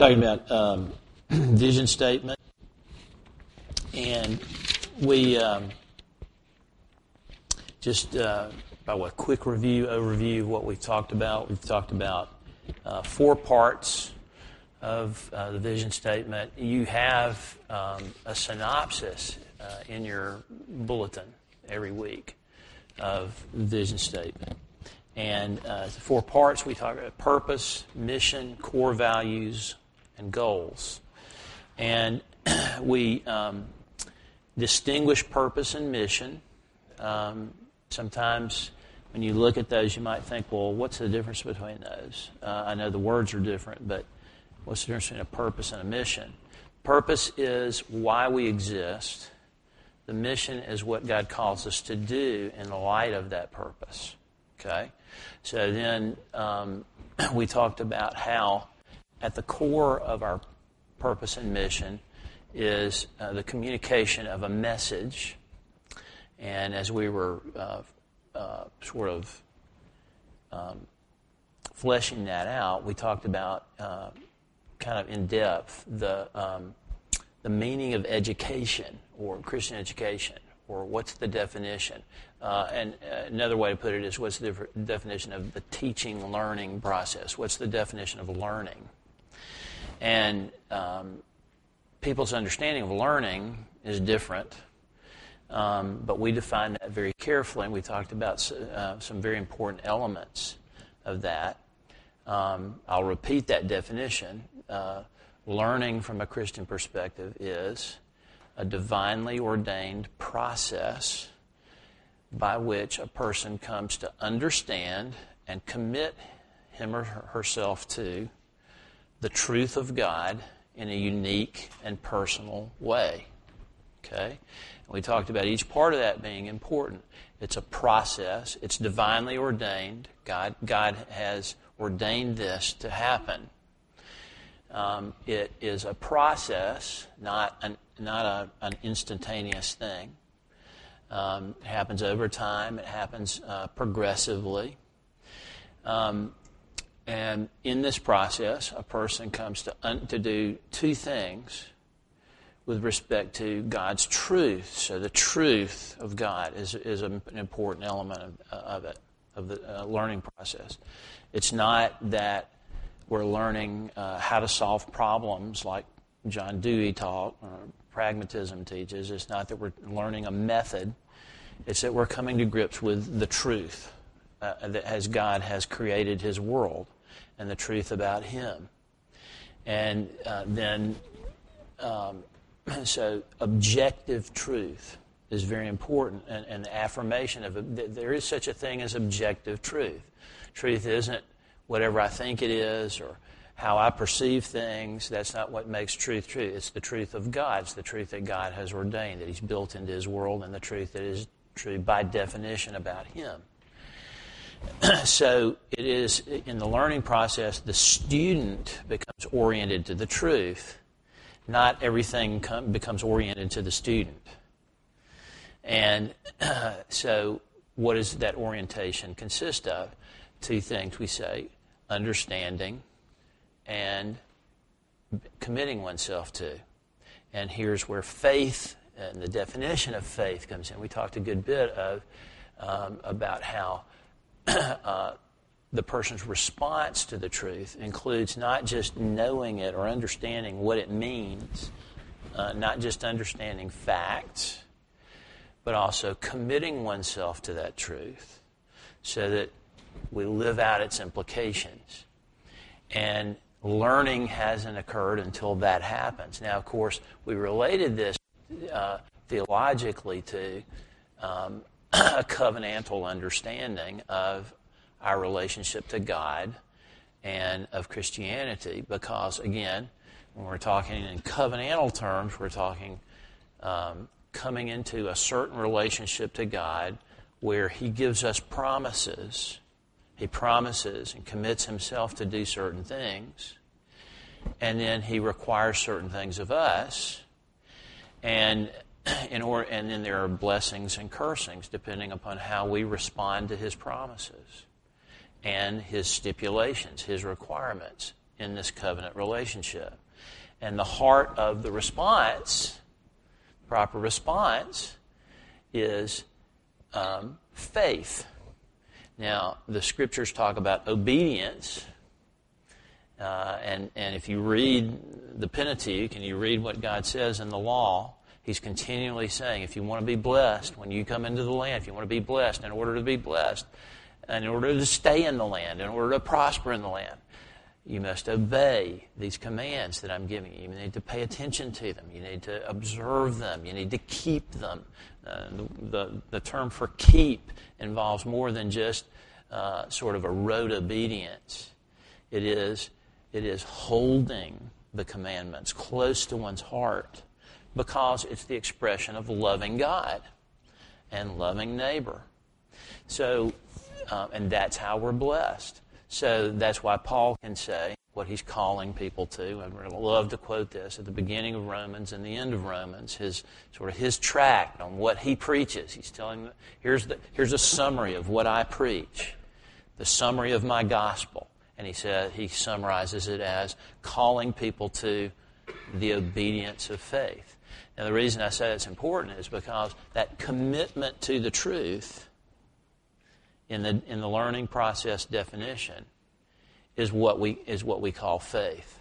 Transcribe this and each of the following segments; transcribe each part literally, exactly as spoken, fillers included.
Talking about um, vision statement, and we um, just uh, by a quick review, overview of what we've talked about. We've talked about uh, four parts of uh, the vision statement. You have um, a synopsis uh, in your bulletin every week of the vision statement. And uh, the four parts, we talk about purpose, mission, core values, and goals. And we um, distinguish purpose and mission. Um, sometimes when you look at those, you might think, well, what's the difference between those? Uh, I know the words are different, but what's the difference between a purpose and a mission? Purpose is why we exist. The mission is what God calls us to do in the light of that purpose. Okay? So then um, we talked about how at the core of our purpose and mission is uh, the communication of a message. And as we were uh, uh, sort of um, fleshing that out, we talked about uh, kind of in depth the um, the meaning of education or Christian education, or what's the definition. Uh, and uh, another way to put it is, what's the def- definition of the teaching, learning process? What's the definition of learning? And um, people's understanding of learning is different, um, but we define that very carefully, and we talked about uh, some very important elements of that. Um, I'll repeat that definition. Uh, learning from a Christian perspective is a divinely ordained process by which a person comes to understand and commit him or herself to the truth of God in a unique and personal way. Okay? And we talked about each part of that being important. It's a process. It's divinely ordained. God, God has ordained this to happen. Um, it is a process, not an not a, an instantaneous thing. Um, it happens over time. It happens uh, progressively. Um, and in this process, a person comes to un- to do two things with respect to God's truth. So the truth of God is is an important element of, of it, of the uh, learning process. It's not that we're learning uh, how to solve problems like John Dewey taught or pragmatism teaches. It's not that we're learning a method. It's that we're coming to grips with the truth uh, that as God has created His world and the truth about Him. And uh, then, um, so objective truth is very important, and, and the affirmation of it. There is such a thing as objective truth. Truth isn't whatever I think it is or how I perceive things. That's not what makes truth true. It's the truth of God. It's the truth that God has ordained, that He's built into His world, and the truth that is true by definition about Him. So it is, in the learning process, the student becomes oriented to the truth. Not everything com- becomes oriented to the student. And uh, so what does that orientation consist of? Two things we say: understanding and committing oneself to. And here's where faith and the definition of faith comes in. We talked a good bit of um, about how uh, the person's response to the truth includes not just knowing it or understanding what it means, uh, not just understanding facts, but also committing oneself to that truth so that we live out its implications. And learning hasn't occurred until that happens. Now, of course, we related this uh, theologically to um, a covenantal understanding of our relationship to God and of Christianity, because, again, when we're talking in covenantal terms, we're talking um, coming into a certain relationship to God where He gives us promises. He promises and commits Himself to do certain things, and then He requires certain things of us, and in order, and then there are blessings and cursings depending upon how we respond to His promises and His stipulations, His requirements in this covenant relationship. And the heart of the response, proper response, is um, faith. Now, the Scriptures talk about obedience, uh, and, and if you read the Pentateuch and you read what God says in the law, He's continually saying, if you want to be blessed, when you come into the land, if you want to be blessed, in order to be blessed, in order to stay in the land, in order to prosper in the land, you must obey these commands that I'm giving you. You need to pay attention to them. You need to observe them. You need to keep them. Uh, the, the, the term for keep involves more than just uh, sort of a rote obedience. It is, it is holding the commandments close to one's heart, because it's the expression of loving God and loving neighbor. So, um, and that's how we're blessed. So that's why Paul can say what he's calling people to. I love to quote this at the beginning of Romans and the end of Romans, his sort of his tract on what he preaches. He's telling them, here's the here's a summary of what I preach, the summary of my gospel. And he said he summarizes it as calling people to the obedience of faith. Now, the reason I say it's important is because that commitment to the truth in the in the learning process definition is what we is what we call faith.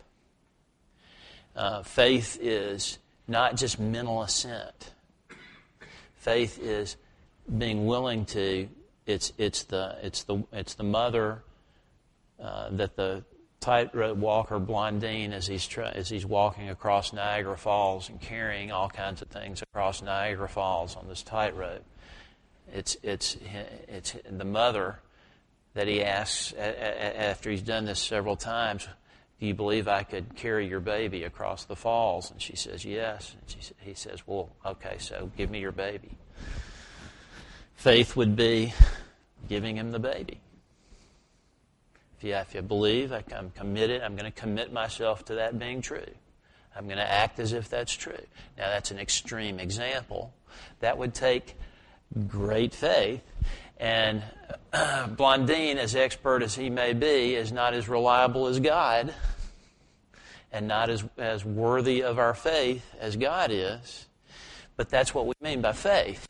Uh, faith is not just mental assent. Faith is being willing to. It's it's the it's the it's the mother uh, that the tightrope walker Blondine, as he's tra- as he's walking across Niagara Falls and carrying all kinds of things across Niagara Falls on this tightrope. It's it's it's the mother that he asks a- a- after he's done this several times. Do you believe I could carry your baby across the falls? And she says yes. And she, he says, well, okay, so give me your baby. Faith would be giving him the baby. If you, if you believe, I'm committed, I'm going to commit myself to that being true. I'm going to act as if that's true. Now, that's an extreme example. That would take great faith. And uh, Blondine, as expert as he may be, is not as reliable as God and not as, as worthy of our faith as God is. But that's what we mean by faith.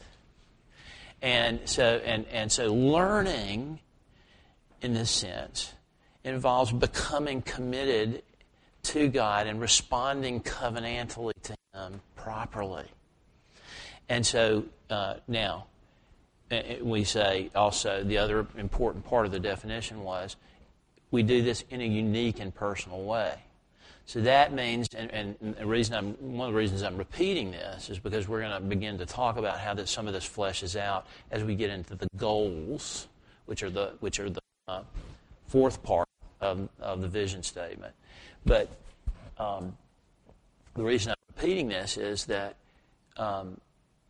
And so, and, and so learning, in this sense, involves becoming committed to God and responding covenantally to Him properly. And so uh, now, we say also the other important part of the definition was we do this in a unique and personal way. So that means, and, and the reason I'm, one of the reasons I'm repeating this is because we're going to begin to talk about how this, some of this fleshes out as we get into the goals, which are the which are the uh, fourth part of, of the vision statement. But um, the reason I'm repeating this is that um,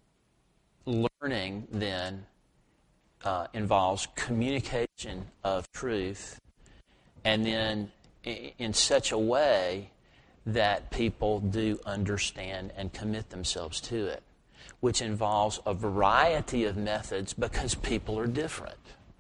learning then uh, involves communication of truth, and then in, in such a way that people do understand and commit themselves to it, which involves a variety of methods because people are different.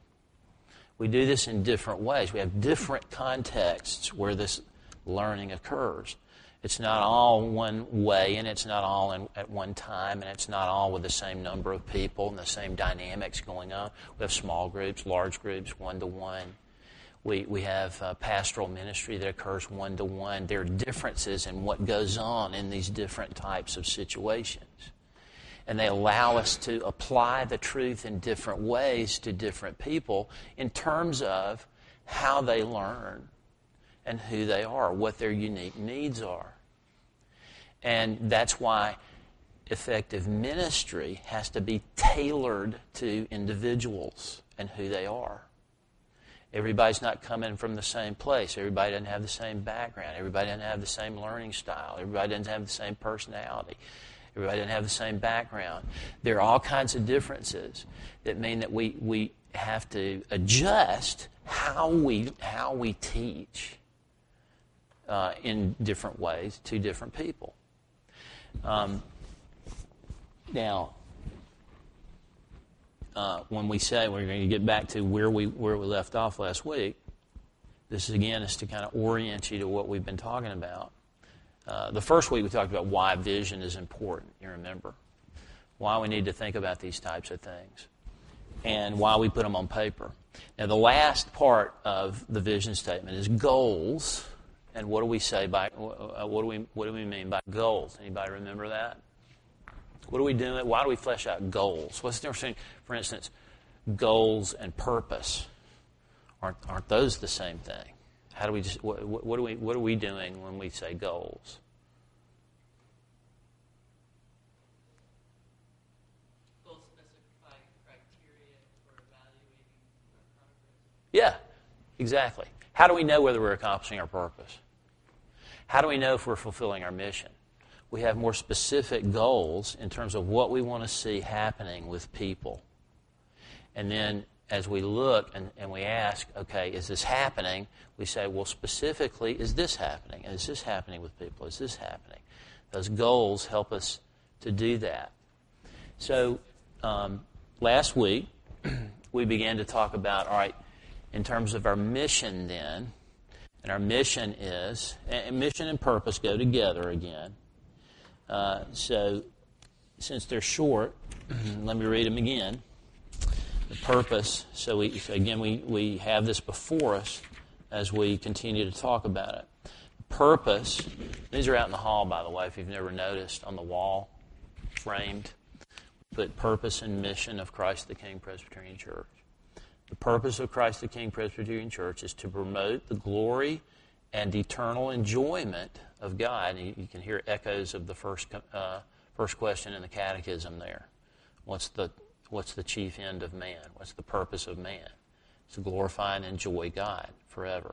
We do this in different ways. We have different contexts where this learning occurs. It's not all one way, and it's not all in, at one time, and it's not all with the same number of people and the same dynamics going on. We have small groups, large groups, one-to-one. We we have uh, pastoral ministry that occurs one-to-one. There are differences in what goes on in these different types of situations. And they allow us to apply the truth in different ways to different people in terms of how they learn and who they are, what their unique needs are. And that's why effective ministry has to be tailored to individuals and who they are. Everybody's not coming from the same place. Everybody doesn't have the same background. Everybody doesn't have the same learning style. Everybody doesn't have the same personality. Everybody doesn't have the same background. There are all kinds of differences that mean that we, we have to adjust how we how we teach uh, in different ways to different people. Um, now, uh, when we say we're going to get back to where we where we left off last week, this is, again, is to kind of orient you to what we've been talking about. Uh, the first week we talked about why vision is important, you remember. Why we need to think about these types of things. And why we put them on paper. Now, the last part of the vision statement is goals. And what do we say by, uh, what do we what do we mean by goals? Anybody remember that? What are we doing? Why do we flesh out goals? What's the difference between, for instance, goals and purpose? Aren't aren't those the same thing? How do we just what, what do we what are we doing when we say goals? Goals specify criteria for evaluating our progress. Yeah, exactly. How do we know whether we're accomplishing our purpose? How do we know if we're fulfilling our mission? We have more specific goals in terms of what we want to see happening with people. And then as we look and, and we ask, okay, is this happening? We say, well, specifically, is this happening? Is this happening with people? Is this happening? Those goals help us to do that. So um, last week, we began to talk about, all right, in terms of our mission then, and our mission is, and mission and purpose go together again. Uh, so since they're short, let me read them again. The purpose, so, we, so again, we, we have this before us as we continue to talk about it. Purpose, these are out in the hall, by the way, if you've never noticed, on the wall, framed. Put purpose and mission of Christ the King Presbyterian Church. The purpose of Christ the King Presbyterian Church is to promote the glory and eternal enjoyment of God. You, you can hear echoes of the first uh, first question in the Catechism there. What's the what's the chief end of man? What's the purpose of man? It's to glorify and enjoy God forever.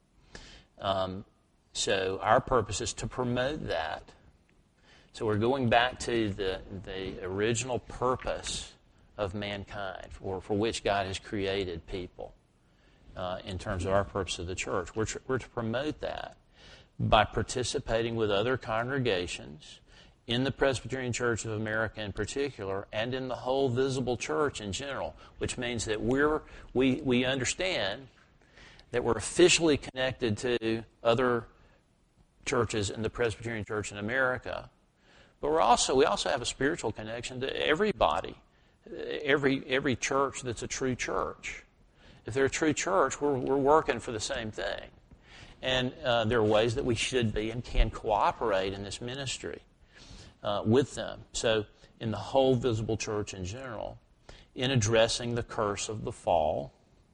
Um, so our purpose is to promote that. So we're going back to the the original purpose of mankind, for, for which God has created people uh, in terms of our purpose of the church. We're, tr- we're to promote that by participating with other congregations in the Presbyterian Church of America in particular and in the whole visible church in general, which means that we're, we, we understand that we're officially connected to other churches in the Presbyterian Church in America, but we're also we also have a spiritual connection to everybody. Every every church that's a true church. If they're a true church, we're we're working for the same thing. And uh, there are ways that we should be and can cooperate in this ministry uh, with them. So in the whole visible church in general, in addressing the curse of the fall,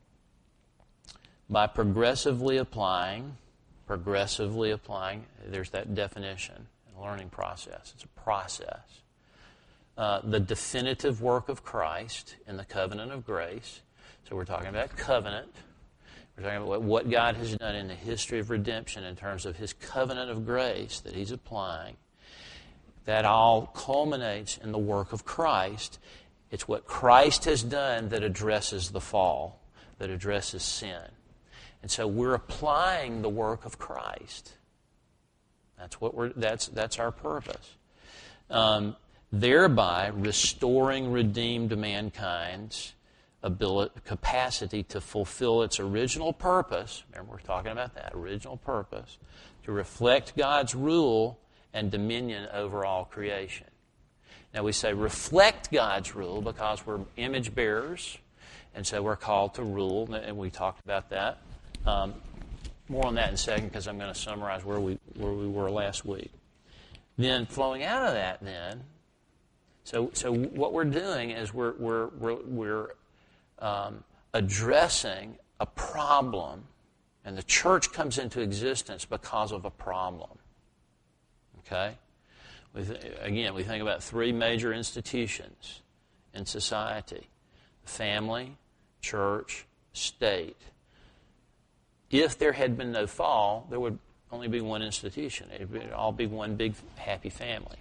by progressively applying, progressively applying, there's that definition, a learning process. It's a process. Uh, the definitive work of Christ in the covenant of grace. So we're talking about covenant. We're talking about what God has done in the history of redemption in terms of His covenant of grace that He's applying. That all culminates in the work of Christ. It's what Christ has done that addresses the fall, that addresses sin. And so we're applying the work of Christ. That's what we're. That's that's our purpose. Um, thereby restoring redeemed mankind's ability, capacity to fulfill its original purpose. Remember, we're talking about that original purpose, to reflect God's rule and dominion over all creation. Now we say reflect God's rule because we're image bearers, and so we're called to rule, and we talked about that. Um, more on that in a second because I'm going to summarize where we where we were last week. Then flowing out of that, then, so so what we're doing is we're we're we're, we're um, addressing a problem, and the church comes into existence because of a problem. Okay, we th- again we think about three major institutions in society: family, church, state. If there had been no fall, there would only be one institution. It would all be one big happy family.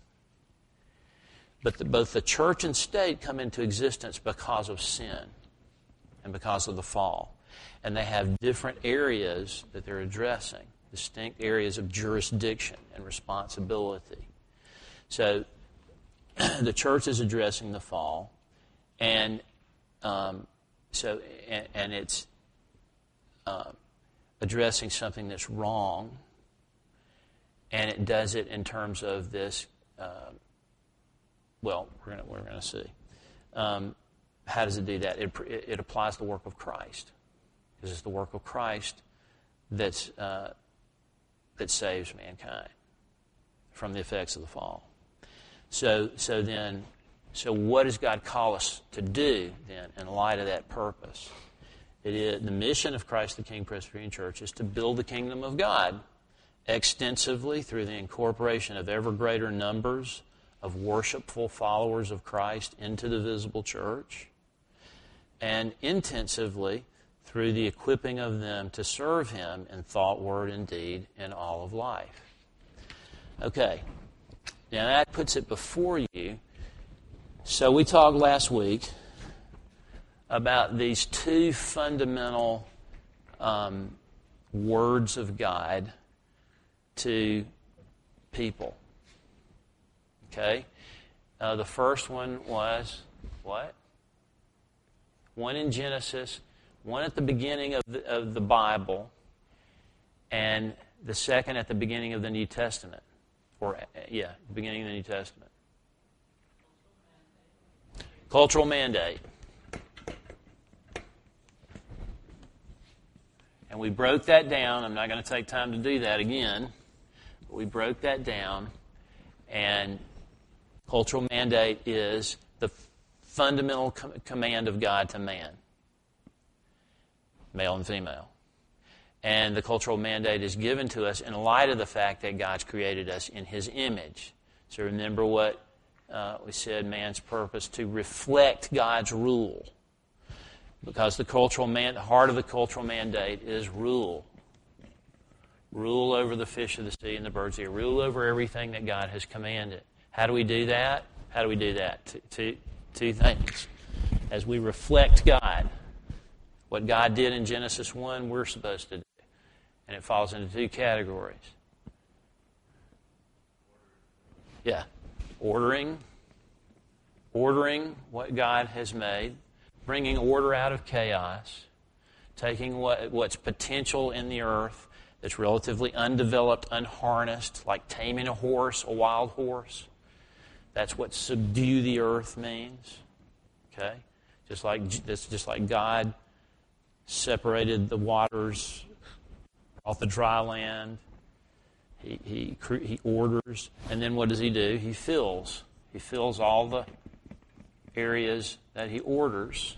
But the, both the church and state come into existence because of sin and because of the fall. And they have different areas that they're addressing, distinct areas of jurisdiction and responsibility. So the church is addressing the fall, and um, so and, and it's uh, addressing something that's wrong, and it does it in terms of this, uh, well, we're going we're going to see. Um, how does it do that? It, it, it applies the work of Christ, because it's the work of Christ that's, uh, that saves mankind from the effects of the fall. So, so then, so what does God call us to do then in light of that purpose? It is, the mission of Christ the King Presbyterian Church is to build the kingdom of God extensively through the incorporation of ever greater numbers of worshipful followers of Christ into the visible church, and intensively through the equipping of them to serve Him in thought, word, and deed in all of life. Okay, now that puts it before you. So we talked last week about these two fundamental um, words of God to people. Okay? Uh, the first one was what? One in Genesis, one at the beginning of the, of the Bible, and the second at the beginning of the New Testament. Or, yeah, the beginning of the New Testament. Cultural mandate. And we broke that down. I'm not going to take time to do that again. But we broke that down. And cultural mandate is the fundamental com- command of God to man, male and female. And the cultural mandate is given to us in light of the fact that God's created us in His image. So remember what uh, we said, man's purpose, to reflect God's rule. Because the cultural man, the heart of the cultural mandate is rule. Rule over the fish of the sea and the birds of the air. Rule over everything that God has commanded. How do we do that? How do we do that? Two, two, two things. As we reflect God, what God did in Genesis one, we're supposed to do. And it falls into two categories. Yeah. Ordering. Ordering what God has made. Bringing order out of chaos. Taking what, what's potential in the earth that's relatively undeveloped, unharnessed, like taming a horse, a wild horse. That's what subdue the earth means. Okay? Just like, that's just like God separated the waters off the dry land. He, he, he orders. And then what does He do? He fills. He fills all the areas that He orders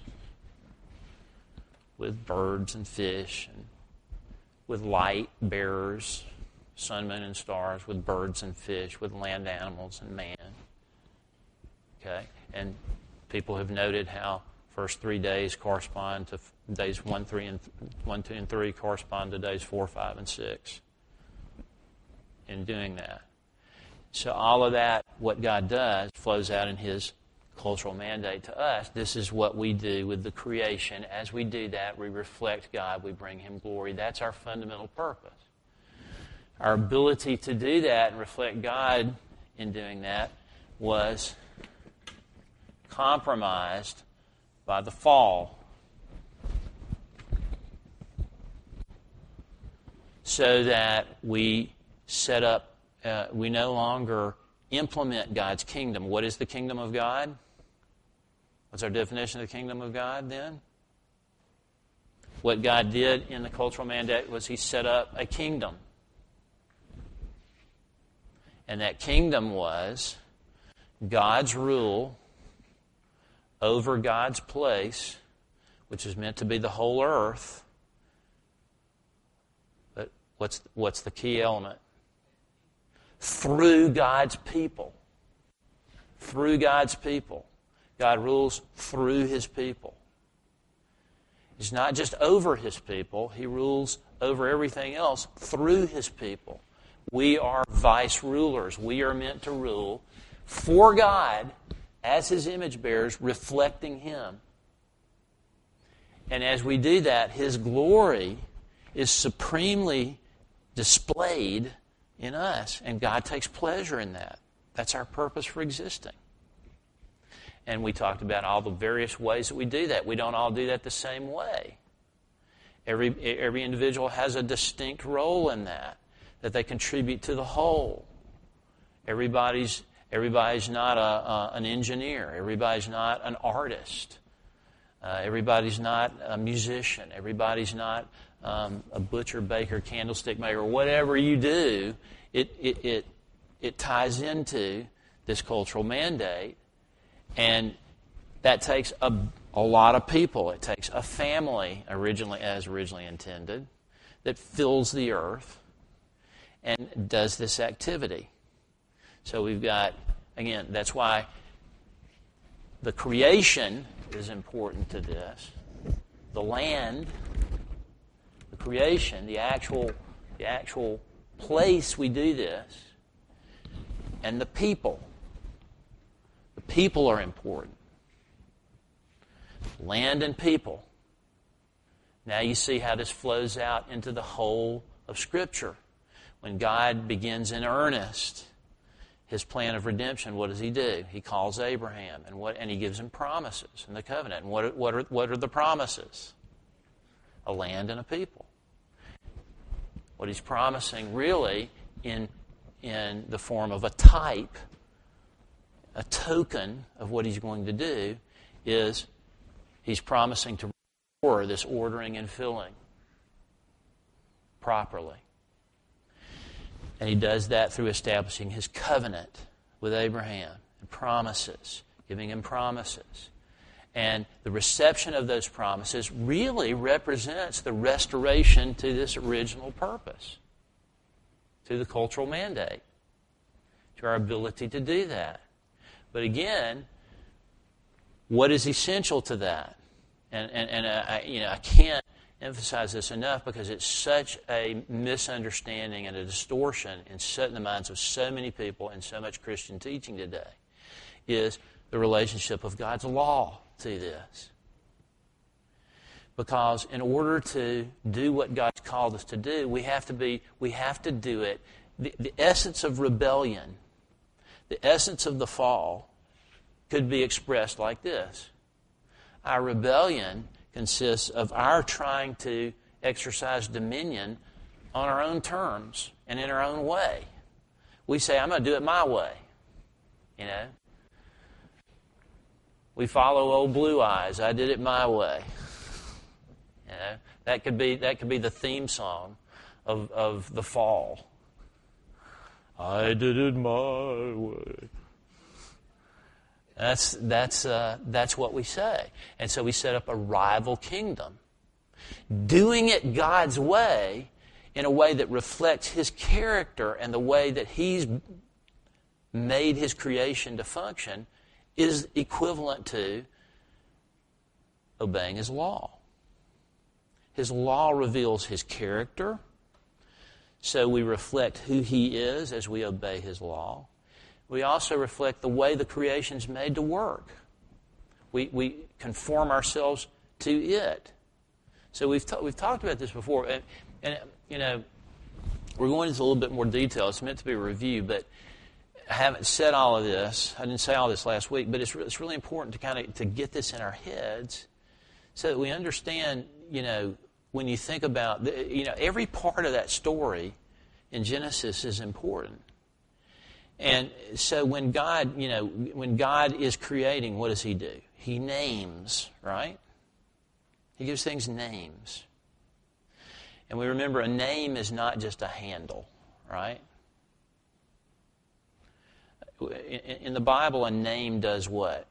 with birds and fish, and with light bearers, sun, moon, and stars, with birds and fish, with land animals and man. Okay? And people have noted how first three days correspond to days one, three, and one, two, and three correspond to days four, five, and six. In doing that, so all of that, what God does, flows out in His cultural mandate to us. This is what we do with the creation. As we do that, we reflect God. We bring Him glory. That's our fundamental purpose. Our ability to do that and reflect God in doing that was compromised by the fall. So that we set up, uh, we no longer implement God's kingdom. What is the kingdom of God? What's our definition of the kingdom of God then? What God did in the cultural mandate was He set up a kingdom. And that kingdom was God's rule over God's place, which is meant to be the whole earth. But what's what's the key element? Through God's people. Through God's people. God rules through His people. He's not just over His people. He rules over everything else through His people. We are vice rulers. We are meant to rule for God as His image bearers, reflecting Him. And as we do that, His glory is supremely displayed in us, and God takes pleasure in that. That's our purpose for existing. And we talked about all the various ways that we do that. We don't all do that the same way. Every, every individual has a distinct role in that, that they contribute to the whole. Everybody's, everybody's not a, a, an engineer. Everybody's not an artist. Uh, everybody's not a musician. Everybody's not um, a butcher, baker, candlestick maker. Whatever you do, it, it, it, it ties into this cultural mandate. And that takes a, a lot of people. It takes a family, originally as originally intended, that fills the earth and does this activity. So we've got, again, that's why the creation is important to this. The land, the creation, the actual, the actual place we do this, and the people. The people are important. Land and people. Now you see how this flows out into the whole of Scripture. When God begins in earnest His plan of redemption, what does He do? He calls Abraham, and what? And He gives him promises in the covenant. And what, what, are, what are the promises? A land and a people. What He's promising really in, in the form of a type, a token of what He's going to do, is He's promising to restore this ordering and filling properly. And He does that through establishing His covenant with Abraham and promises, giving him promises. And the reception of those promises really represents the restoration to this original purpose, to the cultural mandate, to our ability to do that. But again, what is essential to that? And, and, and I, you know, I can't emphasize this enough because it's such a misunderstanding and a distortion in, so, in the minds of so many people and so much Christian teaching today, is the relationship of God's law to this. Because in order to do what God's called us to do, we have to be, we have to do it. The, the essence of rebellion, the essence of the fall, could be expressed like this. Our rebellion consists of our trying to exercise dominion on our own terms and in our own way. We say, I'm going to do it my way. You know? We follow old Blue Eyes. I did it my way. You know? That could be that could be the theme song of, of the fall. I did it my way. That's that's uh, that's what we say. And so we set up a rival kingdom. Doing it God's way, in a way that reflects His character and the way that He's made His creation to function, is equivalent to obeying His law. His law reveals His character, so we reflect who He is as we obey His law. We also reflect the way the creation's made to work. We we conform ourselves to it. So we've ta- we've talked about this before, and, and you know, we're going into a little bit more detail. It's meant to be a review, but I haven't said all of this. I didn't say all this last week, but it's re- it's really important to kind of to get this in our heads, so that we understand. You know, when you think about the, you know every part of that story in Genesis is important. And so when God, you know, when God is creating, what does He do? He names, right? He gives things names. And we remember a name is not just a handle, right? In, in the Bible, a name does what?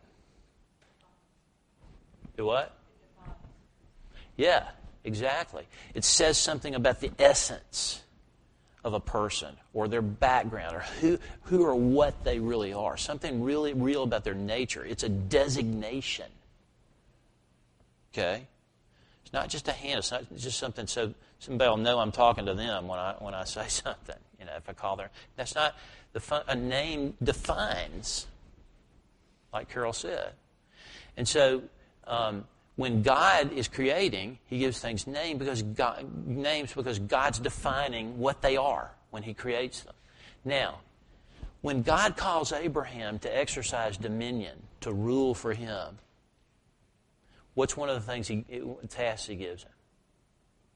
Do what? Yeah, exactly. It says something about the essence of a person or their background or who, who or what they really are. Something really real about their nature. It's a designation. Okay? It's not just a hand. It's not just something so somebody will know I'm talking to them when I when I say something. You know, if I call their... That's not... the fun, a name defines, like Carol said. And so... Um, when God is creating, He gives things name because God, names because God's defining what they are when He creates them. Now, when God calls Abraham to exercise dominion, to rule for Him, what's one of the things he tasks He gives him?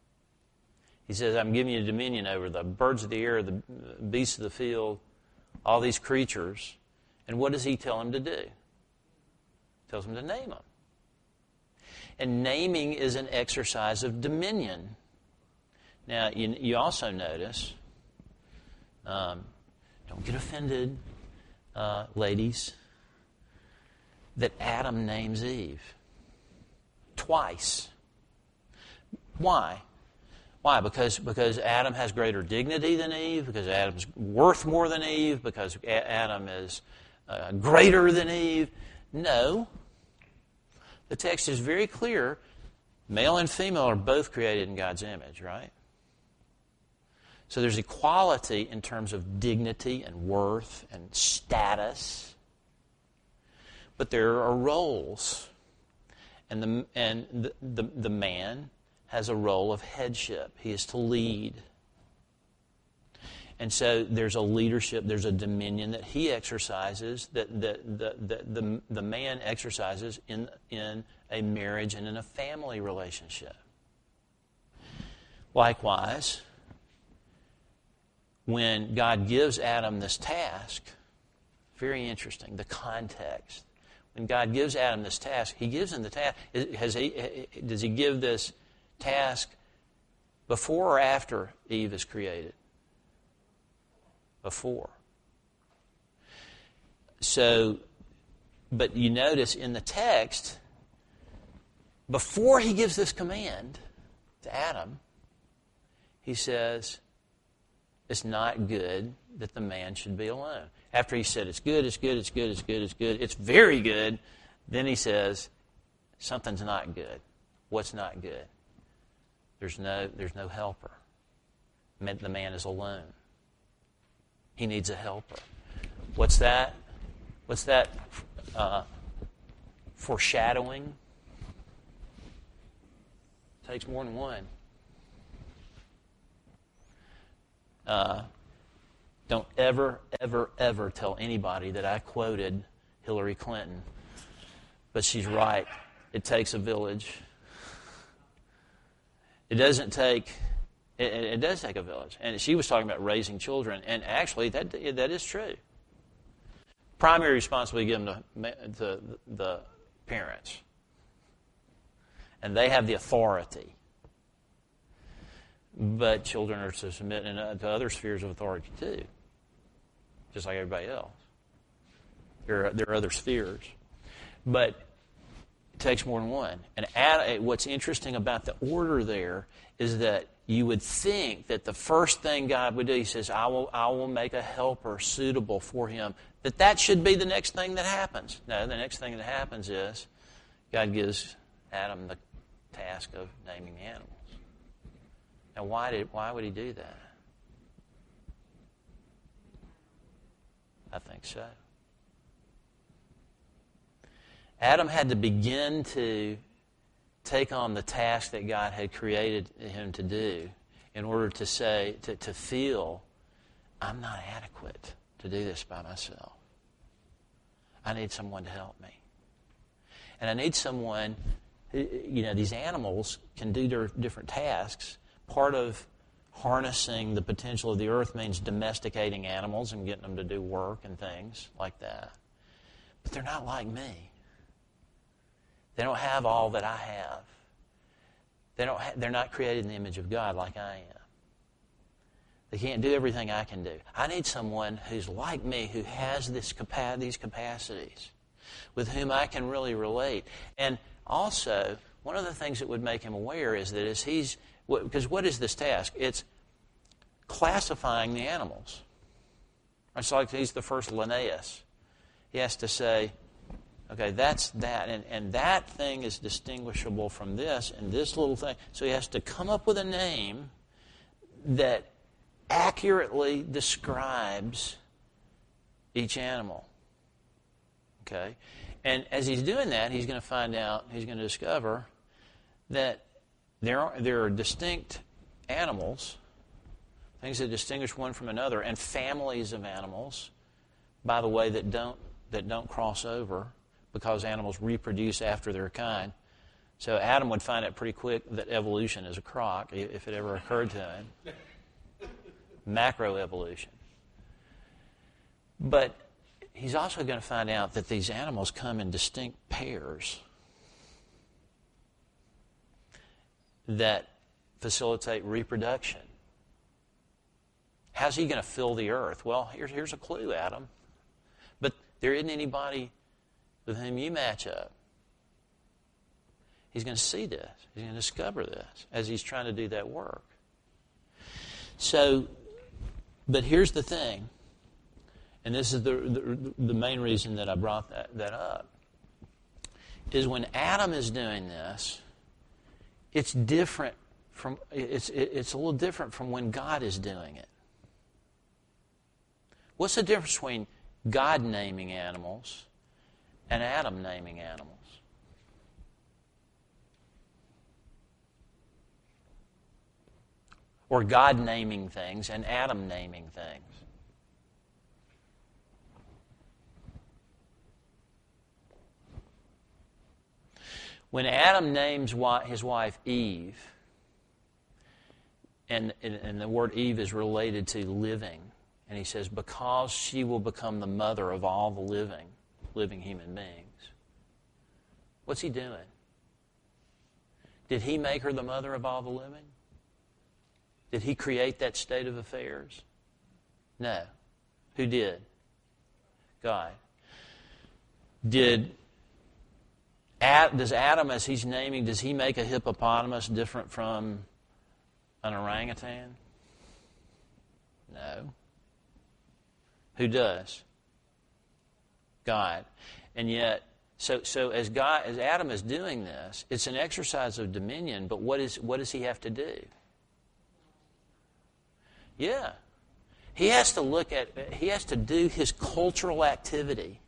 He says, I'm giving you dominion over the birds of the air, the beasts of the field, all these creatures. And what does he tell him to do? He tells him to name them. And naming is an exercise of dominion. Now, you, you also notice, um, don't get offended, uh, ladies, that Adam names Eve twice. Why? Why? Because, because Adam has greater dignity than Eve, because Adam's worth more than Eve, because a- Adam is uh, greater than Eve. No. The text is very clear. Male and female are both created in God's image, right? So there's equality in terms of dignity and worth and status. But there are roles. And the, and the, the, the man has a role of headship. He is to lead. And so there's a leadership, there's a dominion that he exercises, that the, the, the, the, the man exercises in, in a marriage and in a family relationship. Likewise, when God gives Adam this task, very interesting, the context. When God gives Adam this task, he gives him the task. Has he, does he give this task before or after Eve is created? Before. So, but you notice in the text, before he gives this command to Adam, he says, it's not good that the man should be alone. After he said, it's good, it's good, it's good, it's good, it's good, it's very good, then he says, something's not good. What's not good? There's no, there's no helper. The man is alone. He needs a helper. What's that? What's that uh, foreshadowing? Takes more than one. Uh, don't ever, ever, ever tell anybody that I quoted Hillary Clinton. But she's right. It takes a village. It doesn't take... It, it does take a village. And she was talking about raising children. And actually, that that is true. Primary responsibility given to, to the parents. And they have the authority. But children are to submit to other spheres of authority too. Just like everybody else. There are, there are other spheres. But it takes more than one. And add, what's interesting about the order there is that you would think that the first thing God would do, he says, I will, I will make a helper suitable for him, that that should be the next thing that happens. No, the next thing that happens is God gives Adam the task of naming the animals. Now, why did why would he do that? I think so. Adam had to begin to take on the task that God had created him to do in order to say, to, to feel, I'm not adequate to do this by myself. I need someone to help me. And I need someone, you know, these animals can do their different tasks. Part of harnessing the potential of the earth means domesticating animals and getting them to do work and things like that. But they're not like me. They don't have all that I have. They don't ha- they're not created in the image of God like I am. They can't do everything I can do. I need someone who's like me, who has this capa- these capacities, with whom I can really relate. And also, one of the things that would make him aware is that as he's, because what is this task? It's classifying the animals. It's like he's the first Linnaeus. He has to say, okay, that's that, and, and that thing is distinguishable from this, and this little thing. So he has to come up with a name that accurately describes each animal. Okay? And as he's doing that, he's going to find out, he's going to discover that there are, there are distinct animals, things that distinguish one from another, and families of animals, by the way, that don't that don't cross over, because animals reproduce after their kind. So Adam would find out pretty quick that evolution is a crock, if it ever occurred to him. Macroevolution. But he's also going to find out that these animals come in distinct pairs that facilitate reproduction. How's he going to fill the earth? Well, here's, here's a clue, Adam. But there isn't anybody with whom you match up. He's going to see this. He's going to discover this as he's trying to do that work. So, but here's the thing, and this is the, the, the main reason that I brought that, that up, is when Adam is doing this, it's different from, it's, it's a little different from when God is doing it. What's the difference between God naming animals and Adam naming animals? Or God naming things and Adam naming things? When Adam names his wife Eve, and, and the word Eve is related to living, and he says, because she will become the mother of all the living, living human beings. What's he doing? Did he make her the mother of all the living? Did he create that state of affairs? No. Who did? God. Did does Adam, as he's naming, does he make a hippopotamus different from an orangutan? No. Who does? God. And yet, so so as God, as Adam is doing this, it's an exercise of dominion. But what is what does he have to do? Yeah, he has to look at. He has to do his cultural activity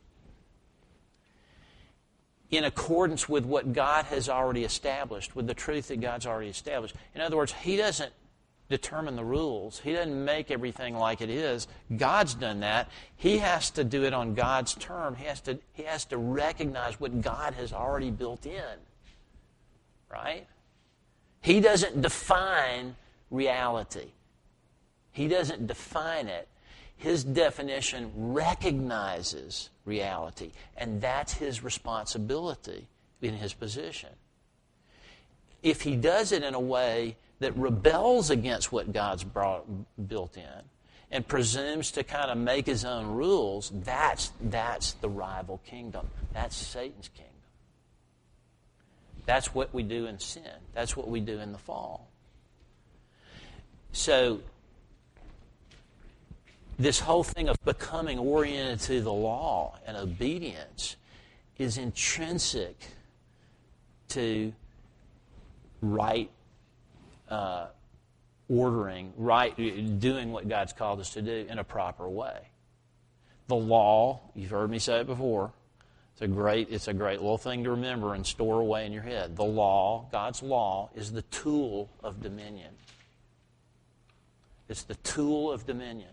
in accordance with what God has already established, with the truth that God's already established. In other words, he doesn't determine the rules. He doesn't make everything like it is. God's done that. He has to do it on God's term. He has to, he has to recognize what God has already built in. Right? He doesn't define reality. He doesn't define it. His definition recognizes reality, and that's his responsibility in his position. If he does it in a way that rebels against what God's brought, built in and presumes to kind of make his own rules, that's, that's the rival kingdom. That's Satan's kingdom. That's what we do in sin. That's what we do in the fall. So, this whole thing of becoming oriented to the law and obedience is intrinsic to right uh, ordering, right doing what God's called us to do in a proper way. The law, you've heard me say it before, it's a great, it's a great little thing to remember and store away in your head. The law, God's law, is the tool of dominion. It's the tool of dominion.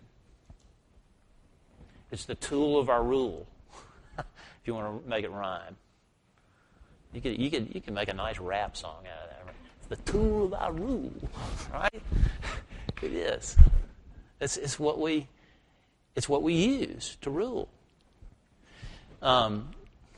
It's the tool of our rule, if you want to make it rhyme. You could, you could, you could make a nice rap song out of that. Right? It's the tool of our rule, right? It is. It's, it's what we, it's what we use to rule. Um,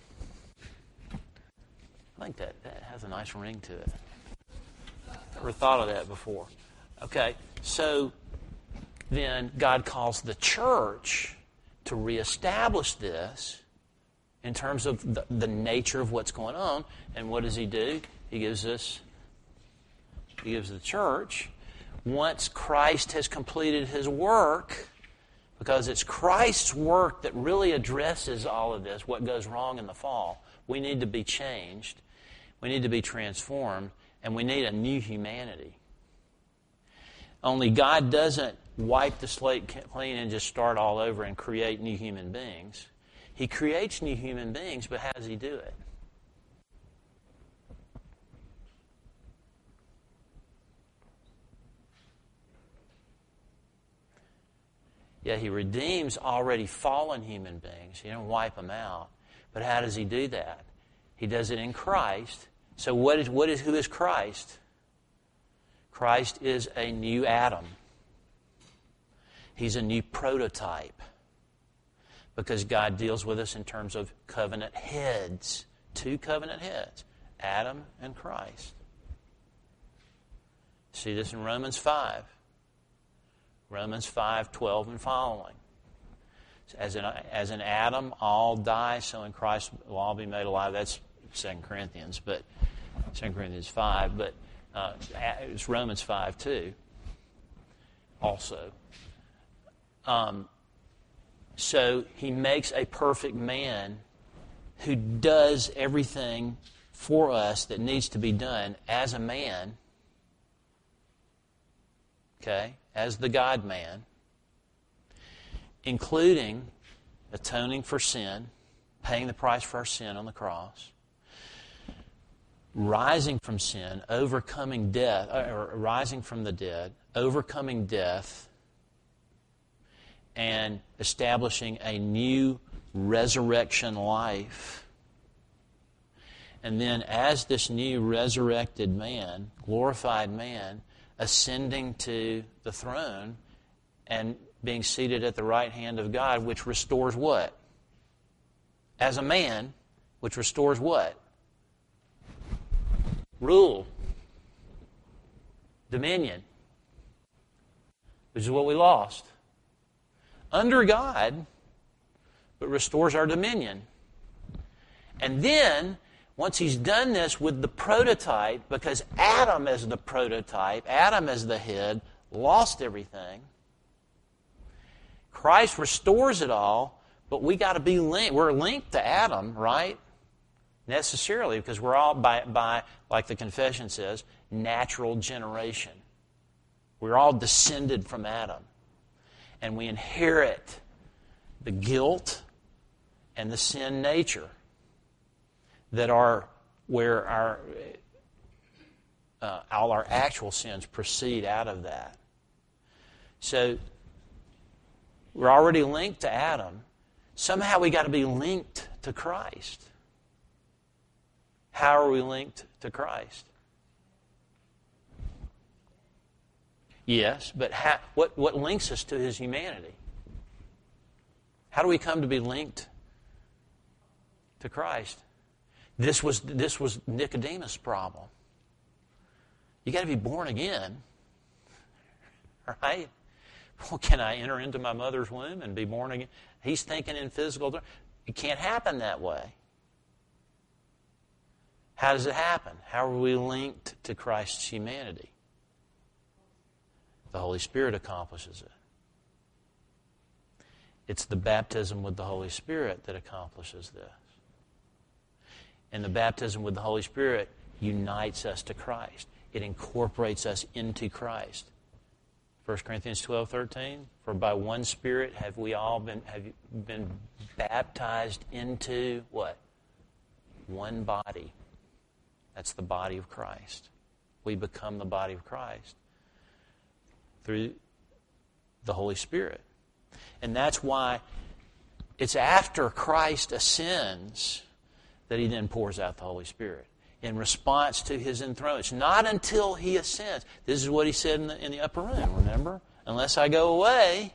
I think that, that has a nice ring to it. Never thought of that before. Okay, so then God calls the church to reestablish this in terms of the, the nature of what's going on. And what does he do? He gives us, he gives the church, once Christ has completed his work, because it's Christ's work that really addresses all of this, what goes wrong in the fall. We need to be changed. We need to be transformed. And we need a new humanity. Only God doesn't wipe the slate clean and just start all over and create new human beings. He creates new human beings, but how does he do it? Yeah, he redeems already fallen human beings. He don't wipe them out. But how does he do that? He does it in Christ So what is, what is, who is Christ? Christ is a new Adam. He's a new prototype because God deals with us in terms of covenant heads. Two covenant heads, Adam and Christ. See this in Romans five. Romans five, twelve and following. As in, as in Adam all die, so in Christ will all be made alive. That's Second Corinthians, but Second Corinthians five, but uh, it's Romans five too. Also, um, so he makes a perfect man who does everything for us that needs to be done as a man. Okay, as the God-man, including atoning for sin, paying the price for our sin on the cross, rising from sin, overcoming death, or rising from the dead, overcoming death, and establishing a new resurrection life. And then as this new resurrected man, glorified man, ascending to the throne and being seated at the right hand of God, which restores what? As a man, which restores what? Rule. Dominion. Which is what we lost. Under God, but restores our dominion. And then, once he's done this with the prototype, because Adam as the prototype, Adam as the head, lost everything, Christ restores it all, but we got to be linked. We're linked to Adam, right? Necessarily, because we're all, by, by, like the confession says, natural generation. We're all descended from Adam. And we inherit the guilt and the sin nature that are where our uh, all our actual sins proceed out of that. So we're already linked to Adam. Somehow we got to be linked to Christ. How are we linked to Christ? Yes, but how, what, what links us to his humanity? How do we come to be linked to Christ? This was, this was Nicodemus' problem. You got to be born again, right? Well, can I enter into my mother's womb and be born again? He's thinking in physical terms. It can't happen that way. How does it happen? How are we linked to Christ's humanity? The Holy Spirit accomplishes it. It's the baptism with the Holy Spirit that accomplishes this. And the baptism with the Holy Spirit unites us to Christ. It incorporates us into Christ. First Corinthians twelve, thirteen, for by one Spirit have we all been, have been baptized into what? One body. That's the body of Christ. We become the body of Christ through the Holy Spirit. And that's why it's after Christ ascends that he then pours out the Holy Spirit in response to his enthronement. It's not until he ascends. This is what he said in the, in the upper room, remember? Unless I go away,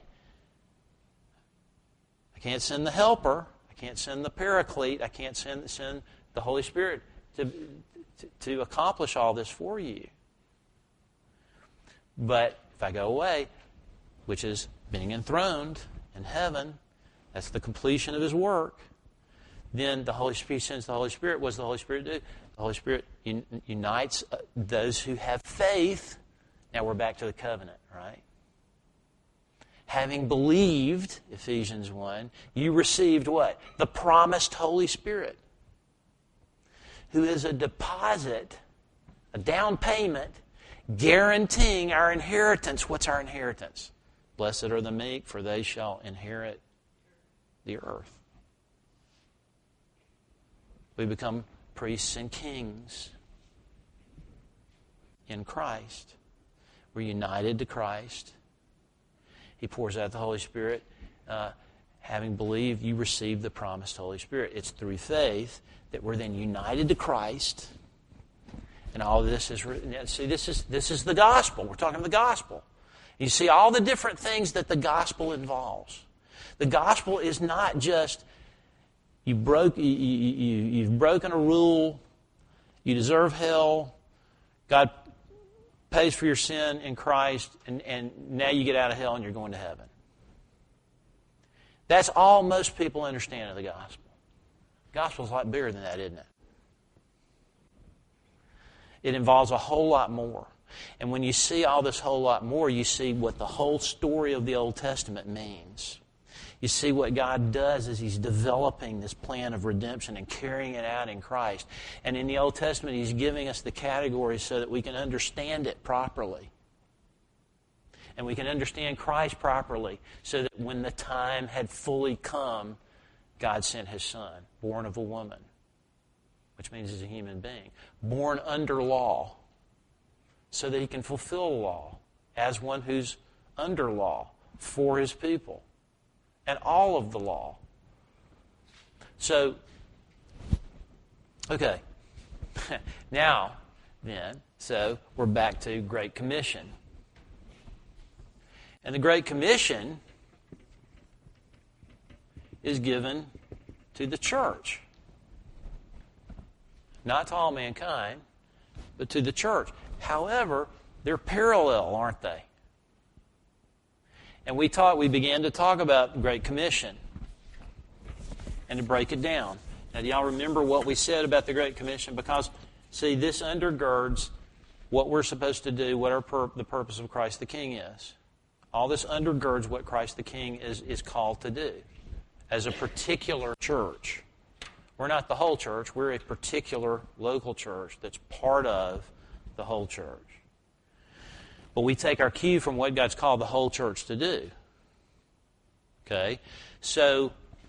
I can't send the helper, I can't send the paraclete, I can't send, send the Holy Spirit to, to, to accomplish all this for you. But if I go away, which is being enthroned in heaven, that's the completion of his work, then the Holy Spirit sends the Holy Spirit. What does the Holy Spirit do? The Holy Spirit un- unites those who have faith. Now we're back to the covenant, right? Having believed, Ephesians one, you received what? The promised Holy Spirit, who is a deposit, a down payment, guaranteeing our inheritance. What's our inheritance? Blessed are the meek, for they shall inherit the earth. We become priests and kings in Christ. We're united to Christ. He pours out the Holy Spirit. Uh, having believed, you receive the promised Holy Spirit. It's through faith that we're then united to Christ. And all of this is written. See, this is this is the gospel. We're talking the gospel. You see all the different things that the gospel involves. The gospel is not just you broke you, you, you've broken a rule, you deserve hell, God pays for your sin in Christ, and, and now you get out of hell and you're going to heaven. That's all most people understand of the gospel. The gospel's a lot bigger than that, isn't it? It involves a whole lot more. And when you see all this whole lot more, you see what the whole story of the Old Testament means. You see what God does as He's developing this plan of redemption and carrying it out in Christ. And in the Old Testament, He's giving us the categories so that we can understand it properly. And we can understand Christ properly so that when the time had fully come, God sent His Son, born of a woman, which means He's a human being, born under law, so that He can fulfill the law as one who's under law for His people. And all of the law. So, okay. Now, then, so we're back to Great Commission. And the Great Commission is given to the church. Not to all mankind, but to the church. However, they're parallel, aren't they? And we taught, we began to talk about the Great Commission and to break it down. Now, do y'all remember what we said about the Great Commission? Because, see, this undergirds what we're supposed to do, what our pur- the purpose of Christ the King is. All this undergirds what Christ the King is, is called to do as a particular church. We're not the whole church. We're a particular local church that's part of the whole church. But we take our cue from what God's called the whole church to do. Okay? So,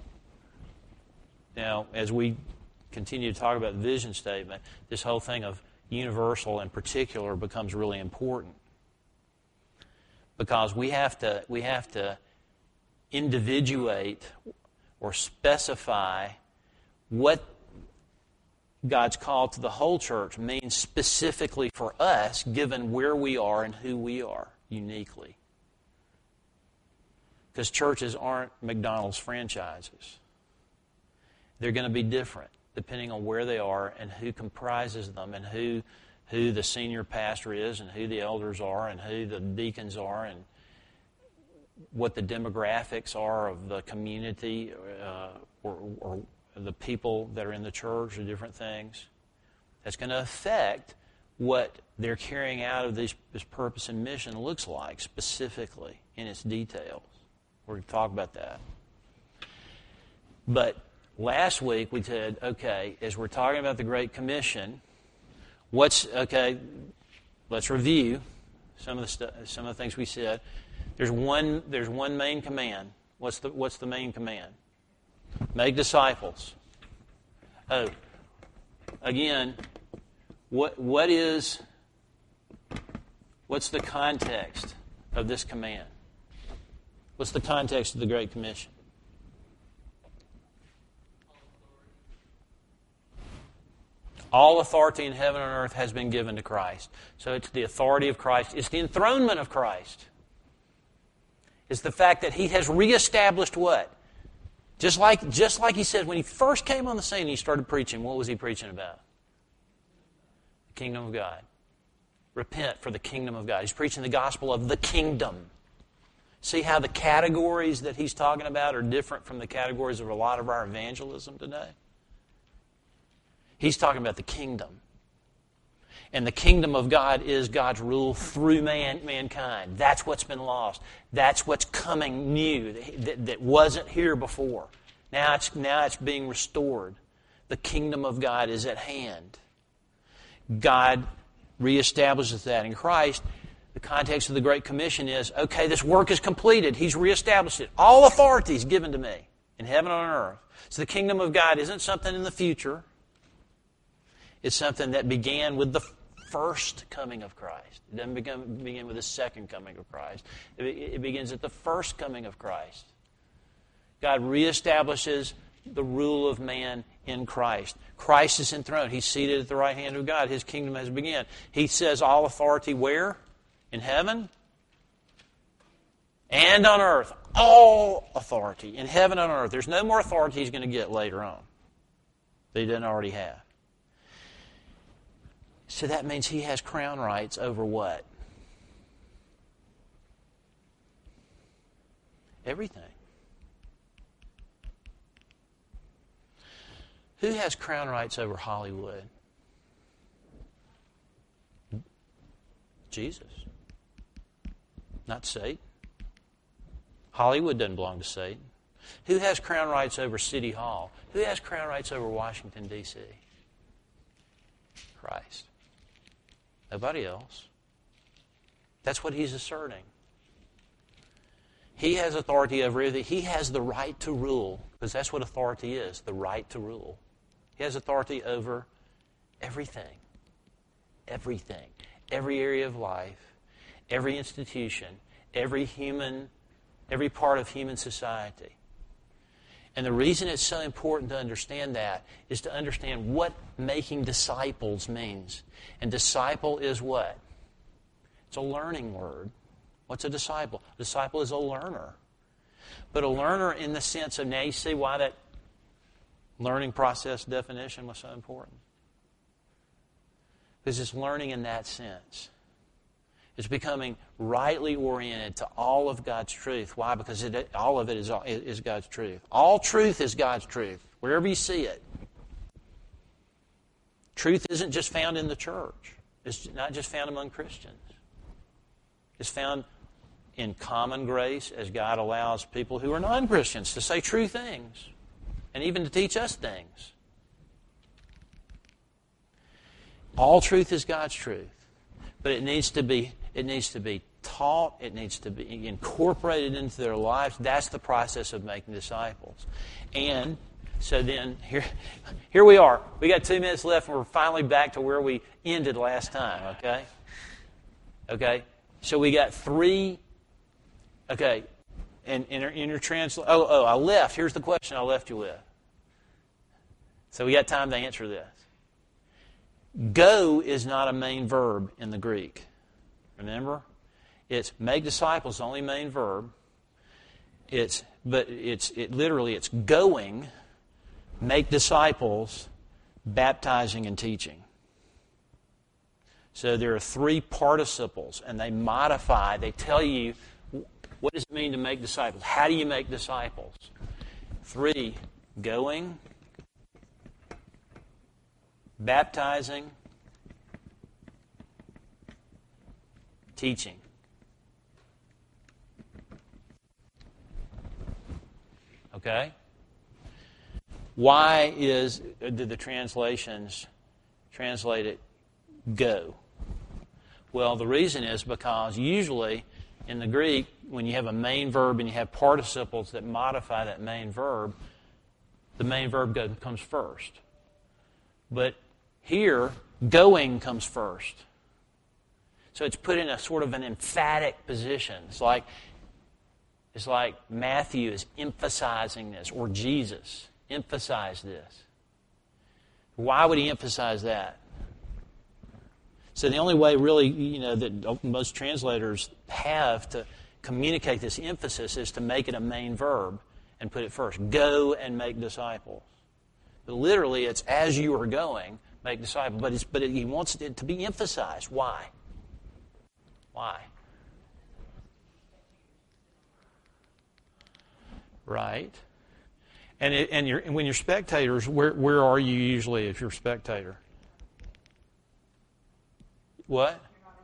now, as we continue to talk about the vision statement, this whole thing of universal and particular becomes really important. Because we have to, we have to individuate or specify what God's call to the whole church means specifically for us, given where we are and who we are uniquely. Because churches aren't McDonald's franchises. They're going to be different depending on where they are and who comprises them and who, who the senior pastor is and who the elders are and who the deacons are and what the demographics are of the community uh, or, or the people that are in the church or different things. That's going to affect what they're carrying out of this, this purpose and mission looks like specifically in its details. We're going to talk about that. But last week we said, okay, as we're talking about the Great Commission, what's, okay, let's review some of the stu- some of the things we said. There's one, there's one main command. What's the, what's the main command? Make disciples. Oh, again, what what is, what's the context of this command? What's the context of the Great Commission? All authority in heaven and earth has been given to Christ. So it's the authority of Christ. It's the enthronement of Christ. It's the fact that He has reestablished what? Just like, just like He said when He first came on the scene and He started preaching, what was He preaching about? The kingdom of God. Repent for the kingdom of God. He's preaching the gospel of the kingdom. See how the categories that He's talking about are different from the categories of a lot of our evangelism today? He's talking about the kingdom. And the kingdom of God is God's rule through man, mankind. That's what's been lost. That's what's coming new that, that wasn't here before. Now it's, now it's being restored. The kingdom of God is at hand. God reestablishes that in Christ. The context of the Great Commission is, okay, this work is completed. He's reestablished it. All authority is given to me in heaven and on earth. So the kingdom of God isn't something in the future. It's something that began with the first coming of Christ. It doesn't begin, begin with the second coming of Christ. It, it begins at the first coming of Christ. God reestablishes the rule of man in Christ. Christ is enthroned. He's seated at the right hand of God. His kingdom has begun. He says all authority where? In heaven and on earth. All authority in heaven and on earth. There's no more authority he's going to get later on that he doesn't already have. So that means he has crown rights over what? Everything. Who has crown rights over Hollywood? Jesus. Not Satan. Hollywood doesn't belong to Satan. Who has crown rights over City Hall? Who has crown rights over Washington, D C? Christ. Nobody else. That's what he's asserting. He has authority over everything. He has the right to rule, because that's what authority is, the right to rule. He has authority over everything. Everything. Every area of life, every institution, every human, every part of human society. And the reason it's so important to understand that is to understand what making disciples means. And disciple is what? It's a learning word. What's a disciple? A disciple is a learner. But a learner in the sense of, now you see why that learning process definition was so important. Because it's learning in that sense. It's becoming rightly oriented to all of God's truth. Why? Because it, all of it is, is God's truth. All truth is God's truth, wherever you see it. Truth isn't just found in the church. It's not just found among Christians. It's found in common grace as God allows people who are non-Christians to say true things and even to teach us things. All truth is God's truth, but it needs to be it needs to be taught, it needs to be incorporated into their lives. That's the process of making disciples. And so then here here we are. We got two minutes left and we're finally back to where we ended last time, okay? Okay? So we got three, okay, and in, in, in your translation, oh, oh, I left. Here's the question I left you with. So we got time to answer this. Go is not a main verb in the Greek. Remember? It's make disciples, the only main verb. It's, but it's, it literally, it's going, make disciples, baptizing and teaching. So there are three participles, and they modify, they tell you, what does it mean to make disciples? How do you make disciples? Three, going, baptizing, teaching. Okay? Why is, did the translations translate it go? Well, the reason is because usually in the Greek, when you have a main verb and you have participles that modify that main verb, the main verb go, comes first. But here, going comes first. So it's put in a sort of an emphatic position. It's like, it's like Matthew is emphasizing this, or Jesus emphasized this. Why would he emphasize that? So the only way really, you know, that most translators have to communicate this emphasis is to make it a main verb and put it first. Go and make disciples. But literally, it's as you are going, make disciples. But, it's, but it, he wants it to be emphasized. Why? Why? Right. And it, and, you're, and when you're spectators, where where are you usually if you're a spectator? What?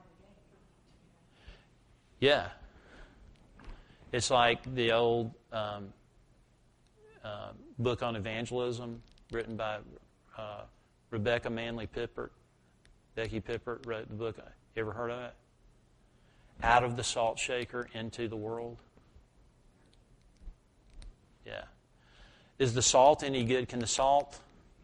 Yeah. It's like the old um, uh, book on evangelism written by uh, Rebecca Manley Pippert. Becky Pippert wrote the book. You ever heard of it? Out of the salt shaker into the world. Yeah. Is the salt any good? Can the salt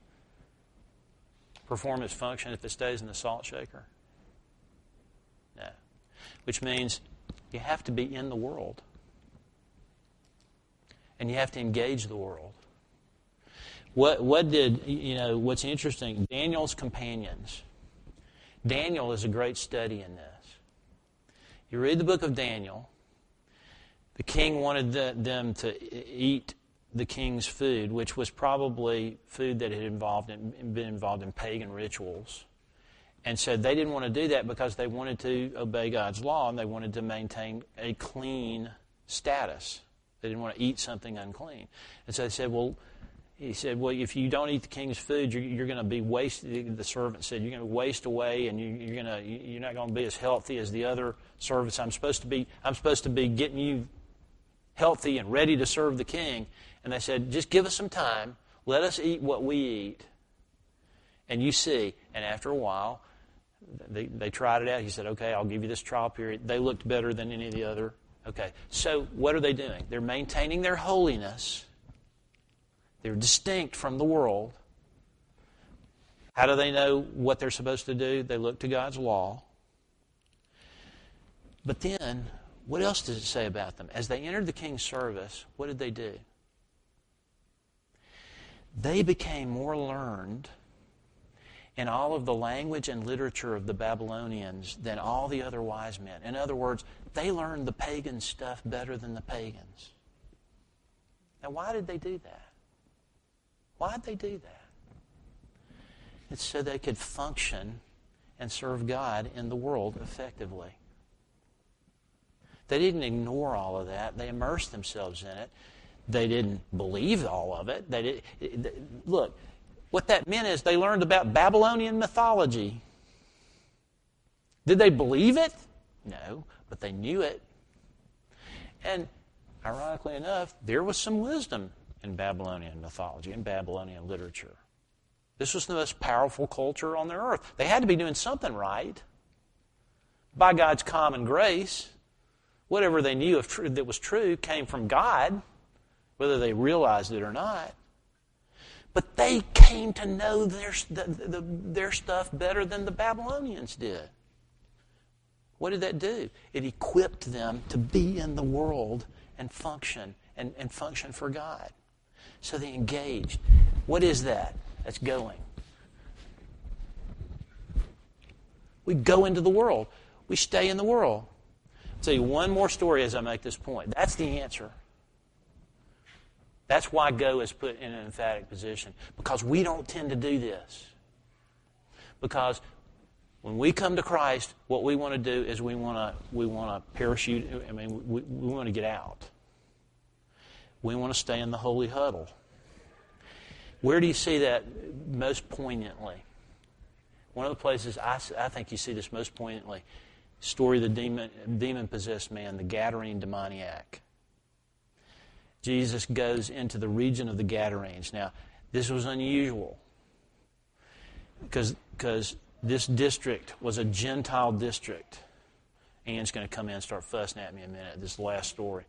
perform its function if it stays in the salt shaker? No. Which means you have to be in the world. And you have to engage the world. What what did, you know, what's interesting, Daniel's companions. Daniel is a great study in this. You read the book of Daniel, the king wanted the, them to eat the king's food, which was probably food that had involved in, been involved in pagan rituals. And so they didn't want to do that because they wanted to obey God's law and they wanted to maintain a clean status. They didn't want to eat something unclean. And so they said, well, he said, well, if you don't eat the king's food, you're, you're going to be wasted. The servant said, you're going to waste away, and you, you're going to, you're not going to be as healthy as the other servants. I'm supposed to be, I'm supposed to be getting you healthy and ready to serve the king. And they said, just give us some time. Let us eat what we eat, and you see. And after a while, they they tried it out. He said, okay, I'll give you this trial period. They looked better than any of the other. Okay, so what are they doing? They're maintaining their holiness. They're distinct from the world. How do they know what they're supposed to do? They look to God's law. But then, what else does it say about them? As they entered the king's service, what did they do? They became more learned in all of the language and literature of the Babylonians than all the other wise men. In other words, they learned the pagan stuff better than the pagans. Now, why did they do that? Why did they do that? It's so they could function and serve God in the world effectively. They didn't ignore all of that. They immersed themselves in it. They didn't believe all of it. They did, it, look, what that meant is they learned about Babylonian mythology. Did they believe it? No, but they knew it. And ironically enough, there was some wisdom in Babylonian mythology, in Babylonian literature. This was the most powerful culture on the earth. They had to be doing something right. By God's common grace, whatever they knew of tr- that was true came from God, whether they realized it or not. But they came to know their, the, the, their stuff better than the Babylonians did. What did that do? It equipped them to be in the world and function, and, and function for God. So they engaged. What is that? That's going. We go into the world. We stay in the world. I'll tell you one more story as I make this point. That's the answer. That's why go is put in an emphatic position. Because we don't tend to do this. Because when we come to Christ, what we want to do is we want to we want to parachute. I mean, we, we want to get out. We want to stay in the holy huddle. Where do you see that most poignantly? One of the places I, I think you see this most poignantly, story of the demon, demon-possessed man, the Gadarene demoniac. Jesus goes into the region of the Gadarenes. Now, this was unusual because because this district was a Gentile district. Ann's going to come in and start fussing at me in a minute, this last story.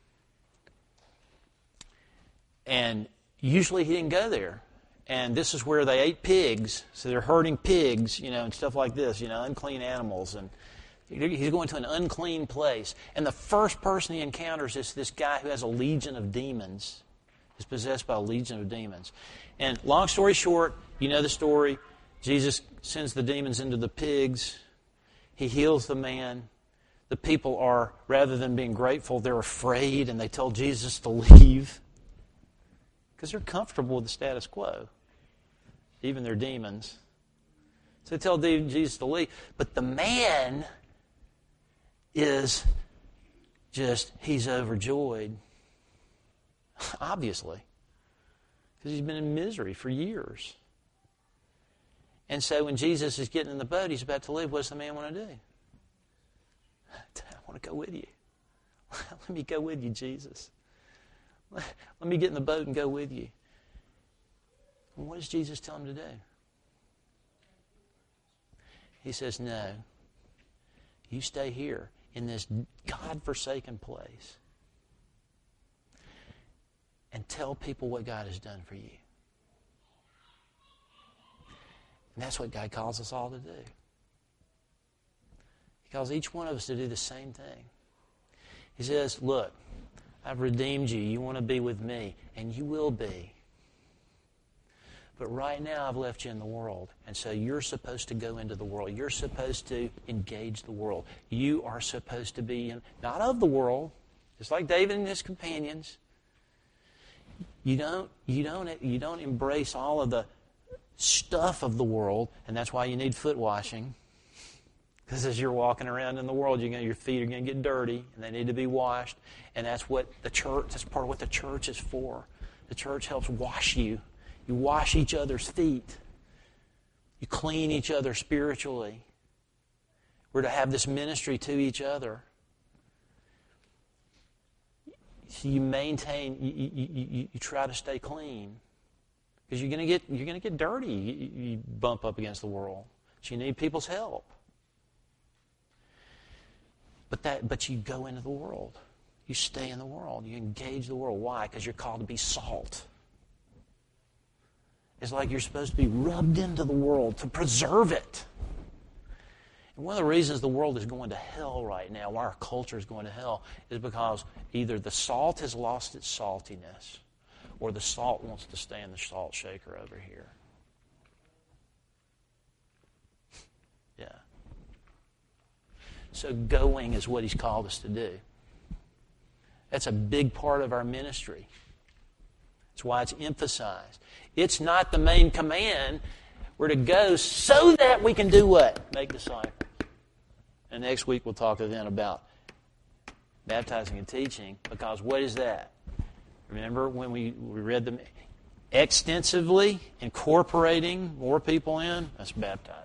And usually he didn't go there. And this is where they ate pigs, so they're herding pigs, you know, and stuff like this, you know, unclean animals. And he's going to an unclean place. And the first person he encounters is this guy who has a legion of demons, is possessed by a legion of demons. And long story short, you know the story. Jesus sends the demons into the pigs. He heals the man. The people are, rather than being grateful, they're afraid, and they tell Jesus to leave. Because they're comfortable with the status quo, even their demons. So they tell Jesus to leave. But the man is just, he's overjoyed. Obviously. Because he's been in misery for years. And so when Jesus is getting in the boat, he's about to leave, what does the man want to do? I want to go with you. Let me go with you, Jesus. Let me get in the boat and go with you. And what does Jesus tell him to do? He says, no. You stay here in this God-forsaken place and tell people what God has done for you. And that's what God calls us all to do. He calls each one of us to do the same thing. He says, look, I've redeemed you. You want to be with me, and you will be. But right now I've left you in the world. And so you're supposed to go into the world. You're supposed to engage the world. You are supposed to be in, not of the world, just like David and his companions. You don't, you don't, you don't embrace all of the stuff of the world, and that's why you need foot washing. Because as you're walking around in the world, you're gonna, your feet are going to get dirty, and they need to be washed. And that's what the church, that's part of what the church is for. The church helps wash you. You wash each other's feet. You clean each other spiritually. We're to have this ministry to each other. So you maintain, you, you, you, you try to stay clean. Because you're going to get you're going to get dirty. You, you bump up against the world. So you need people's help. But that but you go into the world. You stay in the world. You engage the world. Why? Because you're called to be salt. It's like you're supposed to be rubbed into the world to preserve it. And one of the reasons the world is going to hell right now, why our culture is going to hell, is because either the salt has lost its saltiness, or the salt wants to stay in the salt shaker over here. Yeah. So going is what He's called us to do. That's a big part of our ministry. That's why it's emphasized. It's not the main command. We're to go so that we can do what? Make disciples. And next week we'll talk then about baptizing and teaching, because what is that? Remember when we, we read them extensively, incorporating more people in? That's baptizing.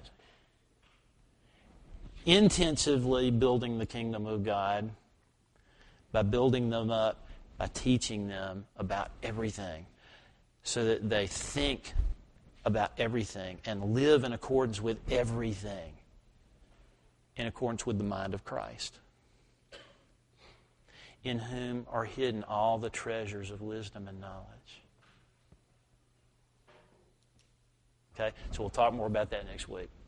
Intensively building the kingdom of God by building them up, by teaching them about everything so that they think about everything and live in accordance with everything, in accordance with the mind of Christ, in whom are hidden all the treasures of wisdom and knowledge. Okay, so we'll talk more about that next week.